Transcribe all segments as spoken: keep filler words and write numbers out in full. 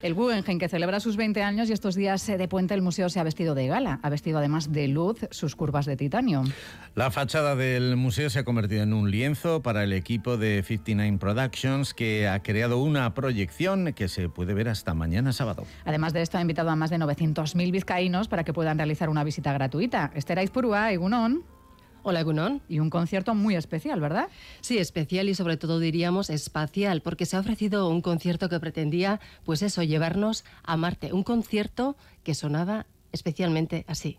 El Guggenheim, que celebra sus veinte años, y estos días de puente el museo se ha vestido de gala. Ha vestido además de luz sus curvas de titanio. La fachada del museo se ha convertido en un lienzo para el equipo de cincuenta y nueve Productions, que ha creado una proyección que se puede ver hasta mañana sábado. Además de esto, ha invitado a más de novecientos mil vizcaínos para que puedan realizar una visita gratuita. Esther Aizpurua, Egunon. Hola, Egunon. Y un concierto muy especial, ¿verdad? Sí, especial y sobre todo diríamos espacial, porque se ha ofrecido un concierto que pretendía, pues eso, llevarnos a Marte. Un concierto que sonaba especialmente así.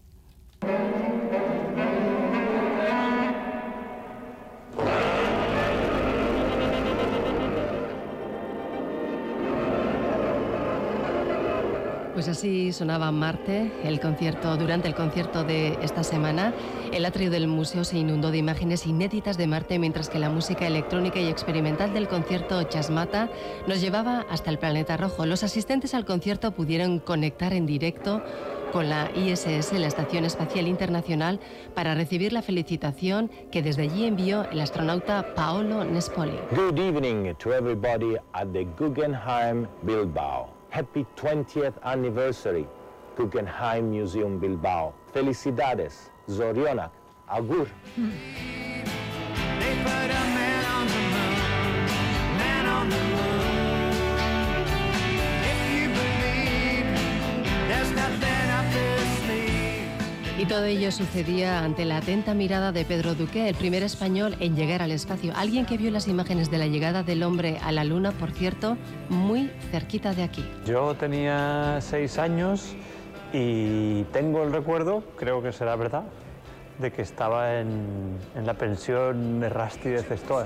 Pues así sonaba Marte, el concierto, durante el concierto de esta semana. El atrio del museo se inundó de imágenes inéditas de Marte, mientras que la música electrónica y experimental del concierto Chasmata nos llevaba hasta el planeta rojo. Los asistentes al concierto pudieron conectar en directo con la I S S, la Estación Espacial Internacional, para recibir la felicitación que desde allí envió el astronauta Paolo Nespoli. Good evening to everybody at the Guggenheim Bilbao. Happy twentieth anniversary, Guggenheim Museum Bilbao. Felicidades, Zorionak, Agur. Y todo ello sucedía ante la atenta mirada de Pedro Duque, el primer español en llegar al espacio. Alguien que vio las imágenes de la llegada del hombre a la Luna, por cierto, muy cerquita de aquí. Yo tenía seis años y tengo el recuerdo, creo que será verdad, de que estaba en, en la pensión Errasti de Zestoa.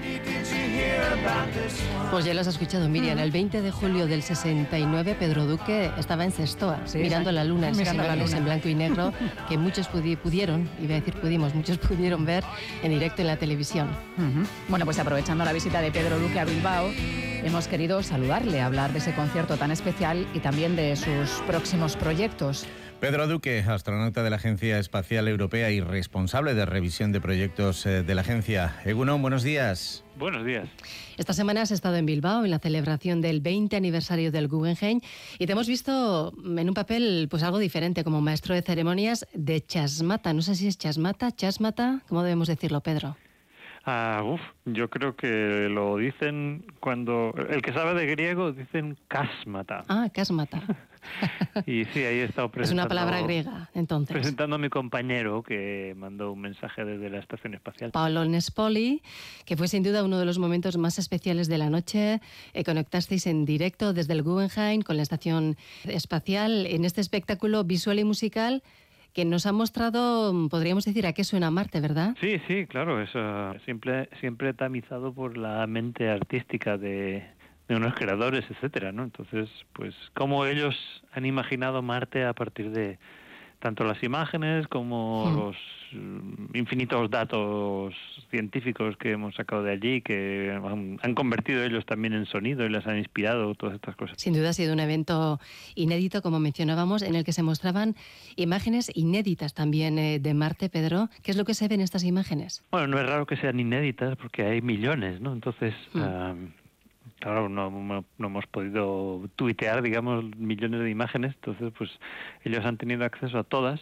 Pues ya lo has escuchado, Miriam. El veinte de julio del sesenta y nueve, Pedro Duque estaba en Zestoa, sí, mirando la luna, en mirando la luna en blanco y negro, que muchos pudi pudieron, iba a decir pudimos, muchos pudieron ver en directo en la televisión. Uh-huh. Bueno, pues aprovechando la visita de Pedro Duque a Bilbao, hemos querido saludarle, hablar de ese concierto tan especial y también de sus próximos proyectos. Pedro Duque, astronauta de la Agencia Espacial Europea y responsable de revisión de proyectos de la agencia. Egunon, buenos días. Buenos días. Esta semana has estado en Bilbao en la celebración del veinte aniversario del Guggenheim y te hemos visto en un papel pues algo diferente, como maestro de ceremonias de Chasmata. No sé si es Chasmata, Chasmata, ¿cómo debemos decirlo, Pedro? Ah, uf, yo creo que lo dicen cuando... El que sabe de griego dicen kásmata. Ah, kásmata. Y sí, ahí he estado presentando... Es una palabra griega, entonces. Presentando a mi compañero que mandó un mensaje desde la Estación Espacial. Paolo Nespoli, que fue sin duda uno de los momentos más especiales de la noche. Eh, conectasteis en directo desde el Guggenheim con la Estación Espacial en este espectáculo visual y musical que nos ha mostrado, podríamos decir, a qué suena Marte, ¿verdad? Sí, sí, claro, es uh, siempre, siempre tamizado por la mente artística de, de unos creadores, etcétera, ¿no? Entonces, pues, cómo ellos han imaginado Marte a partir de tanto las imágenes como sí. los uh, infinitos datos científicos que hemos sacado de allí, que han, han convertido ellos también en sonido y les han inspirado todas estas cosas. Sin duda ha sido un evento inédito, como mencionábamos, en el que se mostraban imágenes inéditas también eh, de Marte, Pedro. ¿Qué es lo que se ve en estas imágenes? Bueno, no es raro que sean inéditas porque hay millones, ¿no? Entonces... Mm. Uh, Claro, no, no, no hemos podido tuitear, digamos, millones de imágenes, entonces pues ellos han tenido acceso a todas,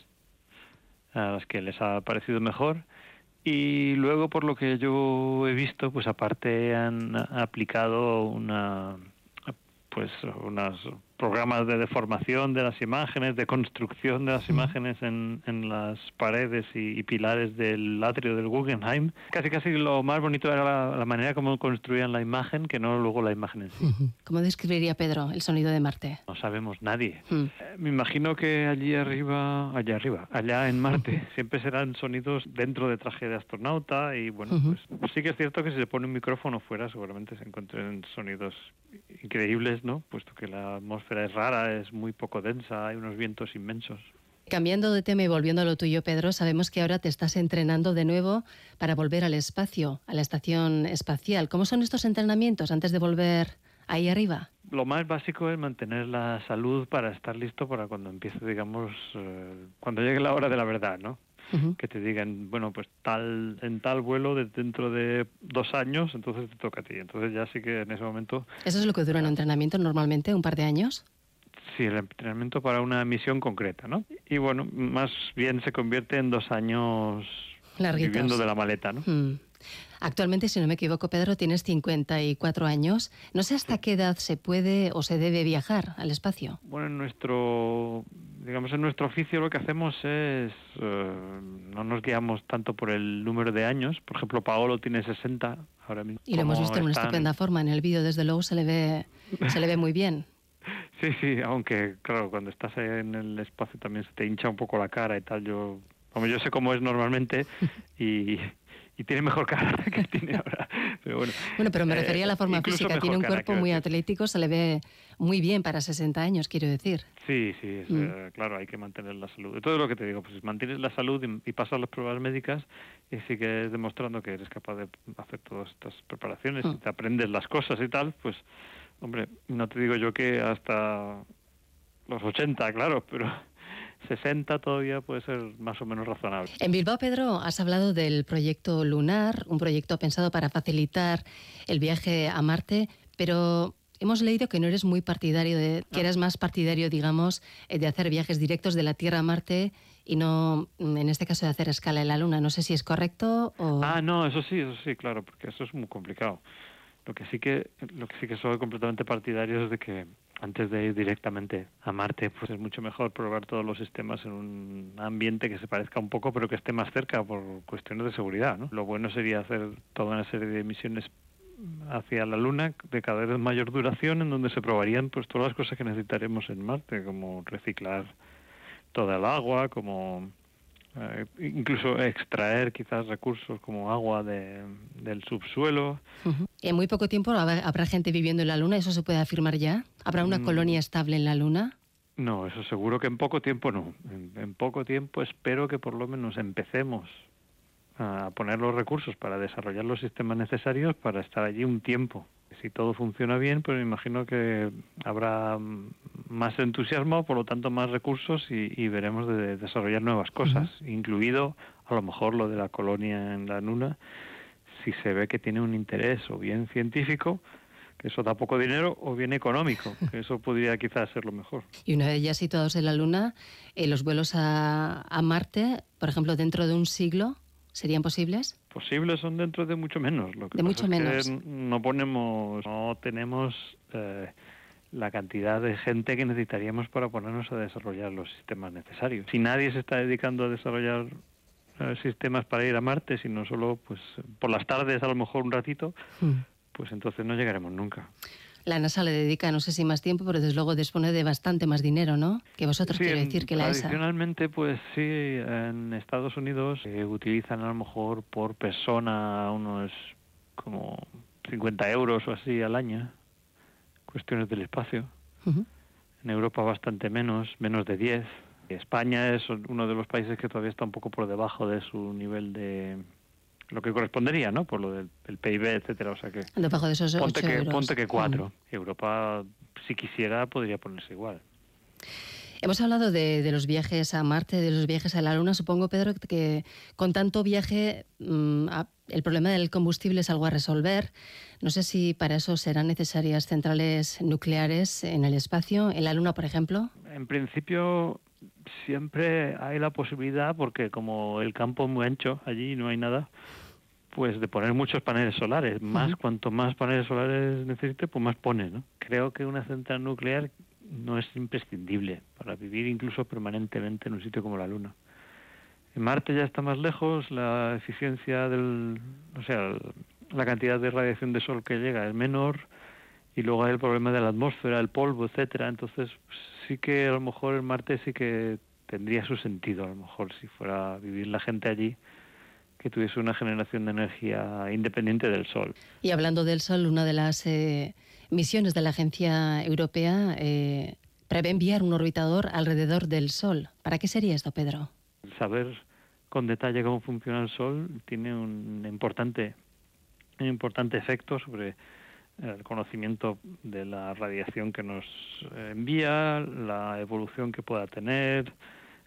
a las que les ha parecido mejor, y luego, por lo que yo he visto, pues aparte han aplicado una, pues unos programas de deformación de las imágenes, de construcción de las imágenes en, en las paredes y, y pilares del atrio del Guggenheim. Casi casi lo más bonito era la, la manera como construían la imagen, que no luego la imagen en sí. ¿Cómo describiría, Pedro, el sonido de Marte? No sabemos nadie. Mm. Eh, me imagino que allí arriba, allá arriba, allá en Marte, siempre serán sonidos dentro de traje de astronauta y bueno, uh-huh. pues sí que es cierto que si se pone un micrófono fuera seguramente se encuentren sonidos increíbles, ¿no? Puesto que la atmósfera es rara, es muy poco densa, hay unos vientos inmensos. Cambiando de tema y volviendo a lo tuyo, Pedro, sabemos que ahora te estás entrenando de nuevo para volver al espacio, a la estación espacial. ¿Cómo son estos entrenamientos antes de volver ahí arriba? Lo más básico es mantener la salud para estar listo para cuando empiece, digamos, eh, cuando llegue la hora de la verdad, ¿no? uh-huh. que te digan, bueno, pues tal en tal vuelo de dentro de dos años, entonces te toca a ti. Entonces ya sí que en ese momento... ¿Eso es lo que dura un entrenamiento normalmente, un par de años? Sí, el entrenamiento para una misión concreta, ¿no? Y bueno, más bien se convierte en dos años larguitos, viviendo de la maleta, ¿no? Mm. Actualmente, si no me equivoco, Pedro, tienes cincuenta y cuatro años. No sé hasta qué edad se puede o se debe viajar al espacio. Bueno, en nuestro, digamos, en nuestro oficio lo que hacemos es, eh, no nos guiamos tanto por el número de años. Por ejemplo, Paolo tiene sesenta ahora mismo. Y lo hemos visto en una están... estupenda forma. En el vídeo, desde luego, se le ve, se le ve muy bien. Sí, sí, aunque, claro, cuando estás en el espacio también se te hincha un poco la cara y tal. Yo, como yo sé cómo es normalmente y... y tiene mejor cara que tiene ahora. Pero bueno, bueno, pero me refería eh, a la forma física. Tiene un cuerpo muy atlético, se le ve muy bien para sesenta años, quiero decir. Sí, sí, es, mm. eh, claro, hay que mantener la salud. Todo lo que te digo, pues mantienes la salud y, y pasas las pruebas médicas y sigues demostrando que eres capaz de hacer todas estas preparaciones mm. y te aprendes las cosas y tal, pues, hombre, no te digo yo que hasta los ochenta, claro, pero... sesenta todavía puede ser más o menos razonable. En Bilbao, Pedro, has hablado del proyecto Lunar, un proyecto pensado para facilitar el viaje a Marte, pero hemos leído que no eres muy partidario, de, que eres más partidario, digamos, de hacer viajes directos de la Tierra a Marte y no, en este caso, de hacer escala en la Luna. No sé si es correcto o... Ah, no, eso sí, eso sí, claro, porque eso es muy complicado. Lo que sí que, lo que sí que soy completamente partidario es de que antes de ir directamente a Marte, pues es mucho mejor probar todos los sistemas en un ambiente que se parezca un poco, pero que esté más cerca por cuestiones de seguridad, ¿no? Lo bueno sería hacer toda una serie de misiones hacia la Luna de cada vez mayor duración, en donde se probarían pues todas las cosas que necesitaremos en Marte, como reciclar toda el agua, como eh, incluso extraer quizás recursos como agua de, del subsuelo. Uh-huh. En muy poco tiempo habrá gente viviendo en la Luna, ¿eso se puede afirmar ya? ¿Habrá una mm. colonia estable en la Luna? No, eso seguro que en poco tiempo no. En, en poco tiempo espero que por lo menos empecemos a poner los recursos para desarrollar los sistemas necesarios para estar allí un tiempo. Si todo funciona bien, pues me imagino que habrá más entusiasmo, por lo tanto más recursos y, y veremos de desarrollar nuevas cosas, uh-huh. incluido a lo mejor lo de la colonia en la Luna, si se ve que tiene un interés o bien científico, que eso da poco dinero, o bien económico, que eso podría quizás ser lo mejor. Y una vez ya situados en la Luna, eh, los vuelos a, a Marte, por ejemplo, dentro de un siglo, ¿serían posibles? Posibles son dentro de mucho menos. Lo que de pasa mucho es menos. Que no ponemos, no tenemos eh, la cantidad de gente que necesitaríamos para ponernos a desarrollar los sistemas necesarios. Si nadie se está dedicando a desarrollar eh, sistemas para ir a Marte, sino solo pues por las tardes a lo mejor un ratito, hmm. pues entonces no llegaremos nunca. La NASA le dedica, no sé si más tiempo, pero desde luego dispone de bastante más dinero, ¿no? Que vosotros, sí, quiere decir que la E S A. Tradicionalmente, pues sí, en Estados Unidos eh, utilizan a lo mejor por persona unos como cincuenta euros o así al año, cuestiones del espacio. Uh-huh. En Europa bastante menos, menos de diez. España es uno de los países que todavía está un poco por debajo de su nivel de... lo que correspondería, ¿no? Por lo del el P I B, etcétera, o sea que... Debajo de esos ponte ocho que, euros. Ponte que cuatro. Mm. Europa, si quisiera, podría ponerse igual. Hemos hablado de, de los viajes a Marte, de los viajes a la Luna. Supongo, Pedro, que con tanto viaje mmm, el problema del combustible es algo a resolver. No sé si para eso serán necesarias centrales nucleares en el espacio, en la Luna, por ejemplo. En principio... siempre hay la posibilidad, porque como el campo es muy ancho, allí no hay nada, pues de poner muchos paneles solares. Más, uh-huh. cuanto más paneles solares necesite, pues más pone, ¿no? Creo que una central nuclear no es imprescindible para vivir incluso permanentemente en un sitio como la Luna. En Marte ya está más lejos, la eficiencia del... o sea, la cantidad de radiación de sol que llega es menor, y luego hay el problema de la atmósfera, el polvo, etcétera. Entonces sí que a lo mejor en Marte sí que tendría su sentido, a lo mejor si fuera a vivir la gente allí, que tuviese una generación de energía independiente del Sol. Y hablando del Sol, una de las eh, misiones de la Agencia Europea eh, prevé enviar un orbitador alrededor del Sol. ¿Para qué sería esto, Pedro? Saber con detalle cómo funciona el Sol tiene un importante, un importante efecto sobre el conocimiento de la radiación que nos envía, la evolución que pueda tener,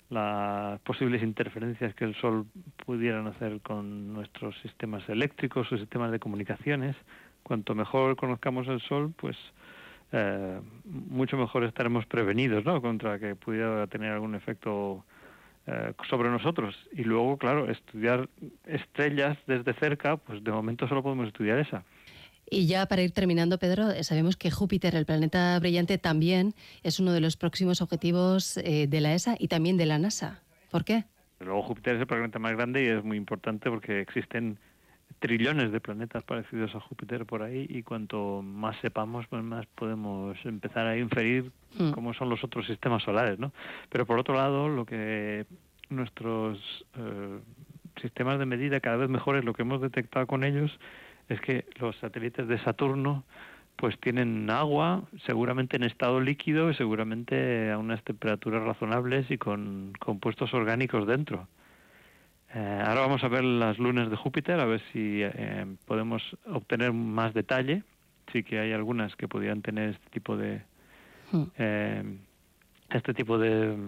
las posibles interferencias que el Sol pudieran hacer con nuestros sistemas eléctricos o sistemas de comunicaciones. Cuanto mejor conozcamos el Sol, pues eh, mucho mejor estaremos prevenidos, ¿no?, contra que pudiera tener algún efecto eh, sobre nosotros. Y luego, claro, estudiar estrellas desde cerca, pues de momento solo podemos estudiar esa. Y ya para ir terminando, Pedro, sabemos que Júpiter, el planeta brillante, también es uno de los próximos objetivos eh, de la E S A y también de la NASA. ¿Por qué? Luego Júpiter es el planeta más grande y es muy importante porque existen trillones de planetas parecidos a Júpiter por ahí, y cuanto más sepamos, pues más podemos empezar a inferir mm. cómo son los otros sistemas solares, ¿no? Pero por otro lado, lo que nuestros eh, sistemas de medida cada vez mejores, lo que hemos detectado con ellos es que los satélites de Saturno pues tienen agua, seguramente en estado líquido y seguramente a unas temperaturas razonables y con compuestos orgánicos dentro. Eh, ahora vamos a ver las lunas de Júpiter, a ver si eh, podemos obtener más detalle. Sí que hay algunas que podrían tener este tipo de eh, este tipo de eh,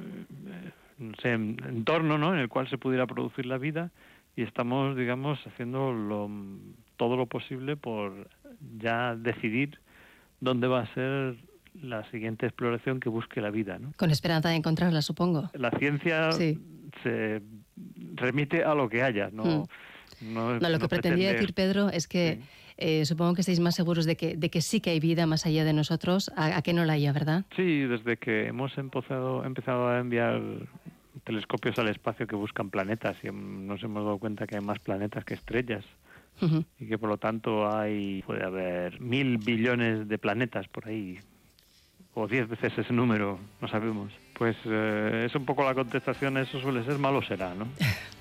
no sé, entorno, ¿no?, en el cual se pudiera producir la vida, y estamos, digamos, haciendo lo, todo lo posible por ya decidir dónde va a ser la siguiente exploración que busque la vida, ¿no? Con esperanza de encontrarla, supongo. La ciencia sí. se remite a lo que haya, ¿no? Hmm. No, no, lo que no pretendía pretender... decir, Pedro, es que sí. eh, supongo que estáis más seguros de que, de que sí que hay vida más allá de nosotros, a, a que no la haya, ¿verdad? Sí, desde que hemos empezado, empezado a enviar telescopios al espacio que buscan planetas, y nos hemos dado cuenta que hay más planetas que estrellas. Uh-huh. Y que por lo tanto hay puede haber mil billones de planetas por ahí, o diez veces ese número, no sabemos. Pues eh, es un poco la contestación, eso suele ser malo será, ¿no?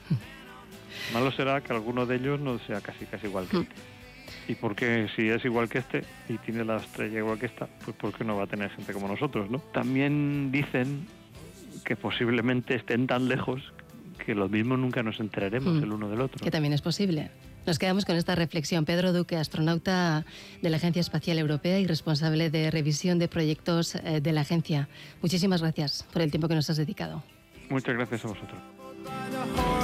Malo será que alguno de ellos no sea casi casi igual que este. Y porque si es igual que este y tiene la estrella igual que esta, pues ¿por qué no va a tener gente como nosotros, no? También dicen que posiblemente estén tan lejos que lo mismo nunca nos enteraremos mm. el uno del otro. Que también es posible. Nos quedamos con esta reflexión. Pedro Duque, astronauta de la Agencia Espacial Europea y responsable de revisión de proyectos de la agencia. Muchísimas gracias por el tiempo que nos has dedicado. Muchas gracias a vosotros.